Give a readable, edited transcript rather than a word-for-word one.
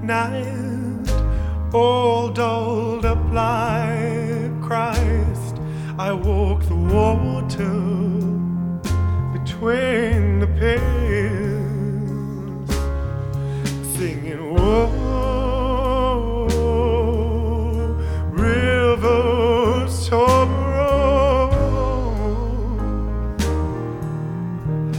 night, all dolled up like Christ. I walk the water between the pale